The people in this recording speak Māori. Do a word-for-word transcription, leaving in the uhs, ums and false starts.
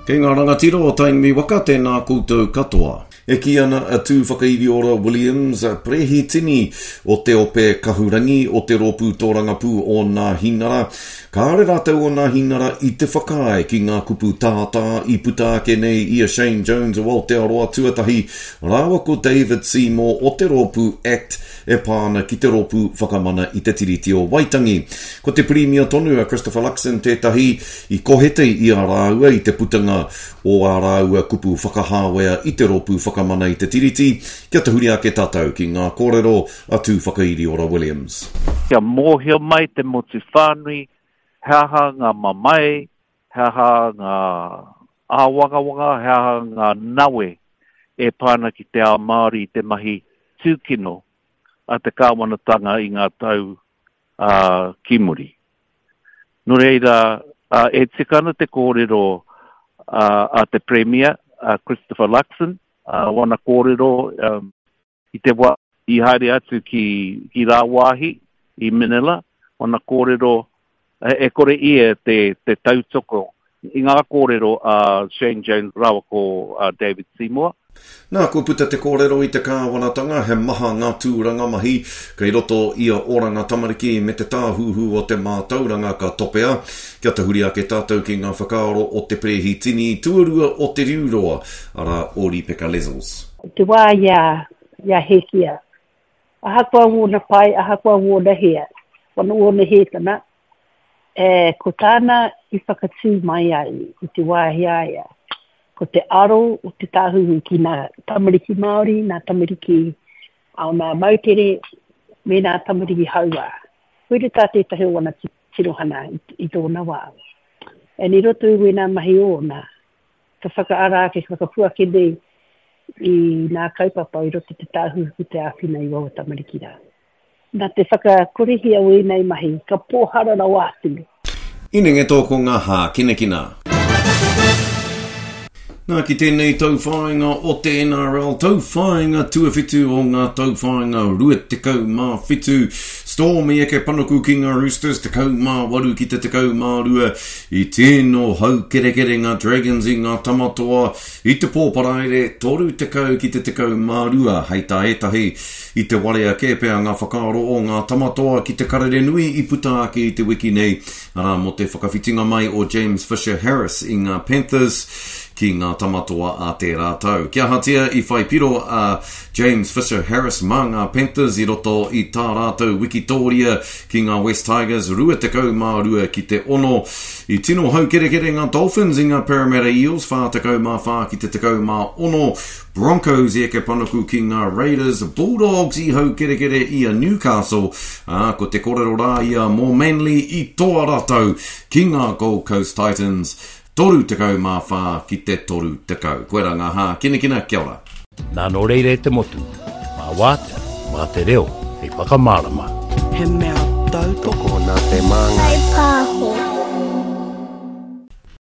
Kei ngā rangatira o tainimi waka tēnā koutou katoa. E ki ana a tū whakairiora Williams, prehi tini o te ope kahurangi o te rōpū tōrangapū o ngā hinara. Ka are rātou o ngā hinara i te whakae ki ngā kupu tātā i putāke nei i a Shane Jones o Aotearoa tuatahi. Rāua ko David Seymour o te rōpū Act e pāna ki te rōpū whakamana i te tiriti o Waitangi. Ko te Premier tonu a Christopher Luxon tētahi i kohete i a rāua i te putanga o a rāua kupu whakahāwea i te rōpū whakamana i te tiriti. Kia te huri ake tātou ki ngā kōrero a tū whakairiora Williams. Kia mōhia mai te motu whānui, heaha ngā mamai, heaha ngā āwangawanga, heaha ngā nawe e pāna ki te ao Māori te mahi tūkino a te kāwanatanga i ngā tau uh, kimuri. No reira, uh, e tikana te kōrero uh, a te Premier, uh, Christopher Luxon, uh, wana kōrero um, i te wā, i haere atu ki, ki Rāwahi, i Manila, wana kōrero e, e kore ia te, te tautoko. I ngā kōrero a uh, Shane Jones rawa ko uh, David Seymour. Nā, ko puta te kōrero i te kāwanatanga, he maha ngā tūranga mahi, kei roto ia oranga tamariki me te tāhuhu o te mātauranga ka topea. Kia te huri ake tātou ki ngā whakaaro o te prehi tini, tuarua o te riuroa, ara Ori Peka Lezels. Te wā ia, ia hekia. Aha kua wōna pai, aha kua wōna hea. Wana wōna hekana. E, ko tāna i whakatū mai ai, i te wā hea ia. Ko te aro o te tāhuhu ki nā tamariki Māori, nā tamariki ao nā mautere, me nā tamariki haua. Koere tā te tahe o wana tirohana i, i tōna wā. E ni roto ue nā mahi o nā, ka whakaara ke whakapua kene i nā kaupapa i roto te tāhuhu ki te āwhina i wawa tamariki rā. Nā te whakakorehia ue nei mahi, ka pōhara na wātunu. Inenge tōko ngā hā, kina kina. Nā ki tēnei tauwhāinga o te N R L, tauwhāinga tuawhitu o ngā tauwhāinga rua tekau mā whitu. Stormy eke panuku ki ngā Roosters, tekau mā waru ki te tekau mā rua. I tēno hau kere kere ngā Dragons i ngā tamatoa. I te pōparaere, toru tekau ki te tekau mā rua. Hei tā etahi, i te warea kēpea ngā whakaaro o ngā tamatoa ki te karere nui i puta ake i te wiki nei. Ara mo te whakawhitinga mai o James Fisher Harris i ngā Panthers. Ki ngā tamatoa a te rātau. Kia hatia i whai piro a uh, James Fisher Harris mā ngā Panthers i roto i tā rātau Wikitoria ki ngā West Tigers, rua tekau mā rua ki te ono. I tino hau kere kere ngā Dolphins i ngā Parramatta Eels, whā tekau mā whā ki te tekau mā ono. Broncos i eke panuku ki ngā Raiders, Bulldogs i hau kere kere i a Newcastle, uh, ko te kōrero rā i a More Manly i toa rātau ki ngā Gold Coast Titans. Toru tekau mā whā ki te toru tekau. Koe rā ngā hā, kina kina, kia ora. Nā no reire te motu, mā wātea, mā te reo, hei whakamārama. He mea tautoko nā te māngai. Hei pāho.